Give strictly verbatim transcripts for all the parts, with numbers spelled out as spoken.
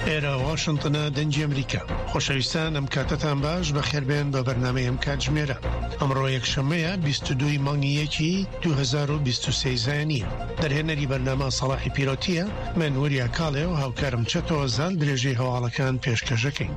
ئێرە واشنتنە دەنگی ئەمریکا. خۆشەویستان ئەم کاتتان باش بەخێربێن بە بەرنامەی ئەم کاتژمێرە. ئەمڕۆ یەکشەمەیە بیست و دوو مانگی یەکی دوو هەزار و بیست و سێ زایانیە. دەرهێنەری بەرنامە سەڵاحی پیرۆتیە، من وەریا کاڵێ و هاوکارم چەتەوە زال درێژەی هەواڵەکان پێشکەشەکەین.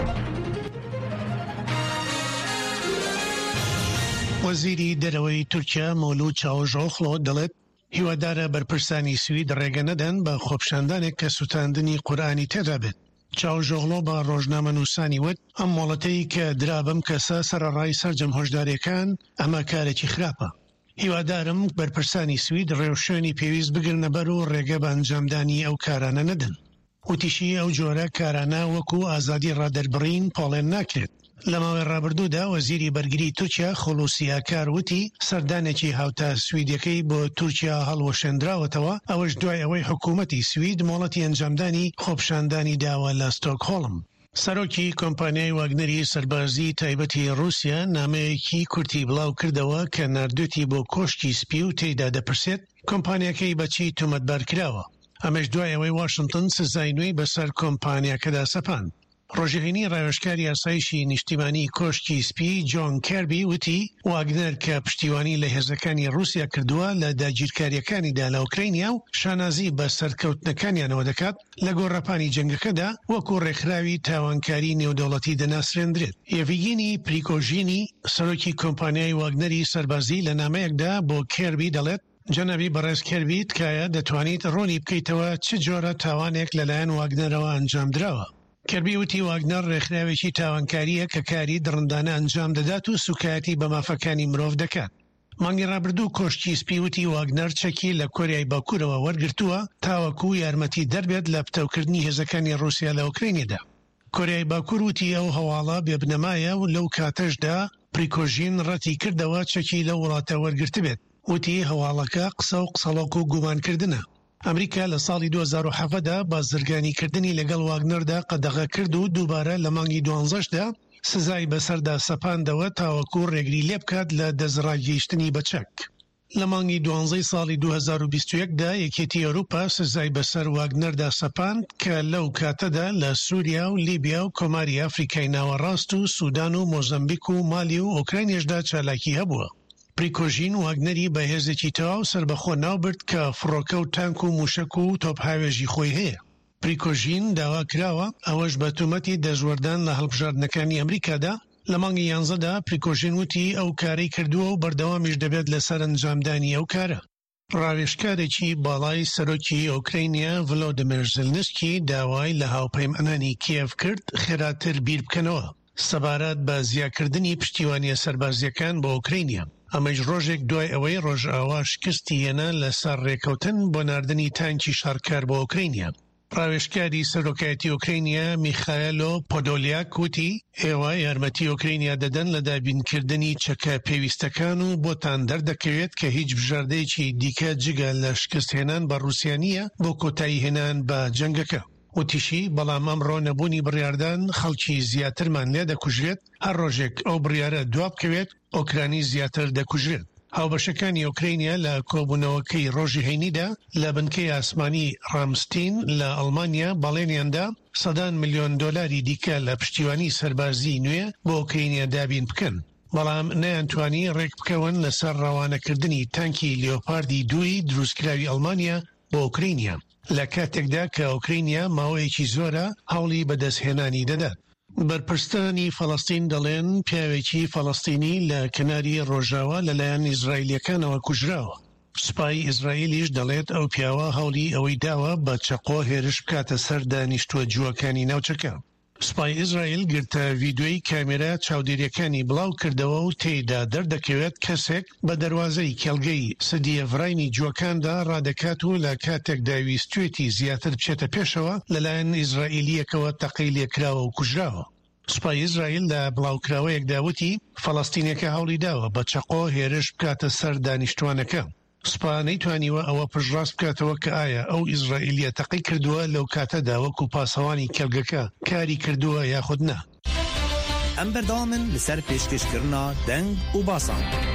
وەزیری دەرەوەی تورکیا مەولود چاوژۆخڵۆ دەڵێت هیوادارە بەرپرسانی سوید ڕێگە نەدەن بە خۆپشاندانێک کە سوتاندنی قورئانی تێدا بێت. چاوژۆغڵۆ بە ڕۆژنامە نووسانی وت ئەم مۆڵەتەی کە درا بەم کەسە سەرەڕای سەرجەم هۆشداریەکان ئەمە کارێکی خراپە. هیوادارم بەرپرسانی سوید ڕێوشێنی پێویست بگرنە بەر و ڕێگە بە ئەنجامدانی ئەو کارانە نەدەن. وتیشی ئەو جۆرە کارانە وەکو ئازادی ڕادەربڕین پاڵێن ناکرێت. لە ماوەی ڕابردوودا وەزیری بەرگری تورکیا خۆلوسیاکار وتی سەردانێکی هاوتا سویدەکەی بۆ تورکیا هەڵوەشێنراوەتەوە، ئەوەش دوای ئەوەی حکوومەتی سوید مۆڵەتی ئەنجامدانی خۆپشاندانی داوە لە ستۆکهۆڵم. سەرۆکی کۆمپانیای واگنەری سەربازی تایبەتی رووسیا نامەیەکی کورتی بڵاو کردەوە کە ناردوێتی بۆ کۆشکی سپی و تێیدا دەپرسێت کۆمپانیەکەی بەچی تۆمەتبار کراوە. ئەمەش دوای ئەوەی واشنتن سزای نوێی بەسەر کۆمپانیاکەدا سەپاند. ڕۆژهێنی ڕاوێژکاری یاسایشی نیشتیمانی کۆشکی سپی جۆن کێربی وتی واگنەر کە پشتیوانی لە هێزەکانی رووسیا کردووە لە داگیرکاریەکانیدا لە ئوکراینیا و شانازی بە سەرکەوتنەکانیانەوە دەکات لە گۆڕەپانی جەنگەکەدا وەکو ڕێکخراوی تاوانکاری نێودەوڵەتی دەناسرێنرێت. یێڤگینی پریکۆژینی سەرۆکی کۆمپانیای واگنەری سەربازی لە نامەیەکدا بۆ کێربی دەڵێت جەنابی بەڕێز کێربی تکایە دەتوانیت ڕوونی بکەیتەوە چ جۆرە تاوانێک لەلایەن واگنەرەوە ئەنجام درراوە. کێربی وتی واگنەر ڕێکخراوێکی تاوانکاریە کە کاری دڕندانە ئەنجام دەدات و سوکایەتی بە مافەکانی مرۆڤ دەکات. مانگی ڕابردوو کۆشکی سپی وتی واگنەر چەکی لە کۆریای باکوورەوە وەرگرتووە تاوەکو یارمەتی دەربێت لە پتەوکردنی هێزەکانی رووسیا لە ئوکراینێدا. کۆریای باکوور وتی ئەو هەواڵە بێبنەمایە و لەو کاتەشدا پریکۆژین ڕەتی کردەوە چەکی لە وڵاتە وەرگرت بێت. وتی هەواڵەکە قسە و قسەڵۆک و گومانکردنە. ئەمریکا لە ساڵی دوو هەزار و هەڤدا بازرگانیکردنی لەگەڵ واگنەردا قەدەغە کرد و دووبارە لە مانگی دوانزەشدا سزای بەسەردا سەپاندەوە تاوەکو ڕێگری لێ بکات لە دەزڕاگەیشتنی بەچەک. لە مانگی دوانزەی ساڵی دوو هەزار و بیست و یەکدا یەکێتی ئەوروپا سزای بەسەر واگنەردا سەپاند کە لەو کاتەدا لە سووریا و لیبیا و کۆماری ئەفریکای ناوەڕاست و سوودان و مۆزەمبیک و مالی و ئۆکراینێشدا چالاکی هەبووە. پریکۆژین واگنەری بە هێزێکی تەواو سربەخۆ ناوبرد کە فڕۆکە و تانک و موشک و تۆپهاوێژی خۆی هەیە. پریکۆژین داوا کراوە ئەوەش بە تومەتی دەژوەردان لە هەڵبژاردنەکانی ئەمریکادا. لە مانگی یانزەدا پریکۆژین وتی ئەو کارەی کردووە و بەردەوامیش دەبێت لەسەر ئەنجامدانی ئەو کارە. ڕاوێژکارێکی باڵای سەرۆکی ئۆکراینیا ڤلۆدیمیر زێلنسکی داوای لە هاوپەیمانانی کیێڤ کرد خێراتر بیر بکەنەوە سەبارەت بە زیاکردنی پشتیوانیە سەربازیەکان بۆ ئۆکراینیا. ئەمەش ڕۆژێک دوای ئەوەی ڕۆژئاوا شکستی هێنا لەسەر ڕێکەوتن بۆ ناردنی تانکی شارکار بۆ ئۆکراینیا. ڕاوێژکاری سەرۆکایەتی ئۆکراینیا میخایلۆ پۆدۆلیاک وتی ئێوە یارمەتی ئۆکراینیا دەدەن لە دابینکردنی چەکە پێویستەکان و بۆتان دەردەکەوێت کە هیچ بژاردەیەکی دیکە جگە لە شکستهێنان بە رووسیا نییە بۆ کۆتایی هێنان بە جەنگەکە. وتیشی بەڵام ئەمڕۆ نەبوونی بڕیاردان خەڵکی زیاترمان لێ دەکوژێت، هەر ڕۆژێک ئەو بڕیارە دوا بکەوێت ئۆکرانی زیاتر دەکوژێت. هاوبەشەکانی ئۆکراینیا لە کۆبوونەوەکەی ڕۆژی هەینیدا لە بنکەی ئاسمانی ڕامستین لە ئەڵمانیا بەڵێنیاندا سەدان ملیۆن دۆلاری دیکە لە پشتیوانی سەربازی نوێ بۆ ئۆکراینیا دابین بکەن، بەڵام نەیانتوانی ڕێک بکەون لەسەر ڕەوانەکردنی تانکی لیۆپاردی دووی دروستکراوی ئەڵمانیا بۆ ئۆکراینیا لە کاتێکدا کە ئۆکراینیا ماوەیەکی زۆرە هەوڵی بەدەستهێنانی دەدات. بەرپرسانی فەڵەستین دەڵێن پیاوێکی فەڵەستینی لە کناری ڕۆژاوە لەلایەن ئیزرائیلیەکانەوە کوژراوە. سوپای ئیزرائیلیش دەڵێت ئەو پیاوە هەوڵی ئەوەی داوە بە چەقۆ هێرش بکاتە سەر دانیشتووە جووەکانی ناوچەکە. سوپای ئیزرائیل گرتە ڤیدۆی کامێرا چاودێریەکانی بڵاو کردەوە و تێیدا دەردەکەوێت کەسێک بە دەروازەی کێڵگەی سدیە ڤڕینی جووەکاندا ڕادەکات و لە کاتێک داویستوێتی زیاتر بچێتە پێشەوە لەلایەن ئیزرائیلیەکەوە تەقەی لێکراوە و کوژراوە. سوپای ئیزرائیل لە بڵاوکراوەیەکدا وتی فەڵەستینیەکە هەوڵی داوە بە چەقۆ هێرش بکاتە سەر دانیشتوانەکە. سوپا نەیتوانیوە ئەوە پشتڕاست بکاتەوە کە ئایا ئەو ئیزرائیلیە تەقەی کردووە لەو کاتەدا وەکو پاسەوانی کێڵگەکە کاری کردووە یاخود نا. ئەم بەردەوامن لەسەر پێشکەشکردنا دەنگ و باسان.